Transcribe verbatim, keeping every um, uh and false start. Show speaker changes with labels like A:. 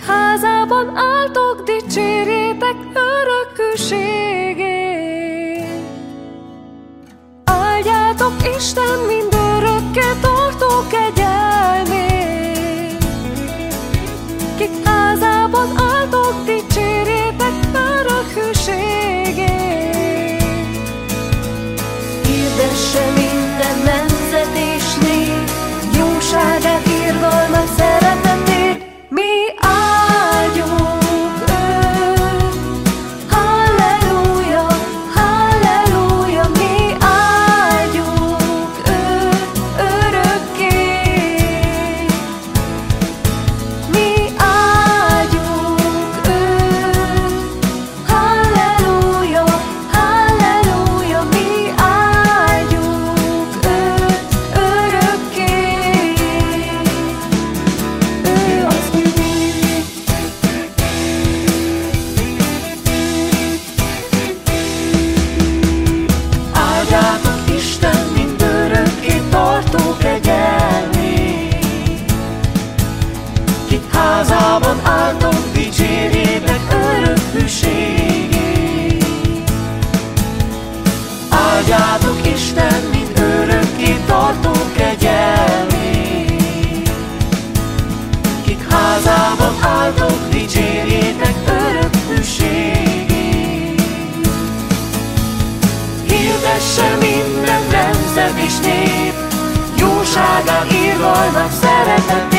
A: házában álltok, dicsérjétek örökűségét. Áldjátok Isten mindörökké tartó kegyelmét. Kik házában álltok, dicsérjétek örökűségét. Hirdesse minden nemzet és nép jóságát, irgalmát, szeretetét. Mi áldjuk őt. Halleluja, halleluja, mi áldjuk őt örökké. Mi áldjuk őt. Halleluja, halleluja, mi áldjuk őt örökké. Ő az mi. Áldjátok Isten mindörökké tartó kegyelmét. Kik házában álltok, dicsérjétek örökűségét. Áldjátok Isten mindörökké tartó kegyelmét. Kik házában álltok, dicsérjétek örökűségét. Hirdesse minden nemzet és nép jóságát, irgalmát, szeretetét.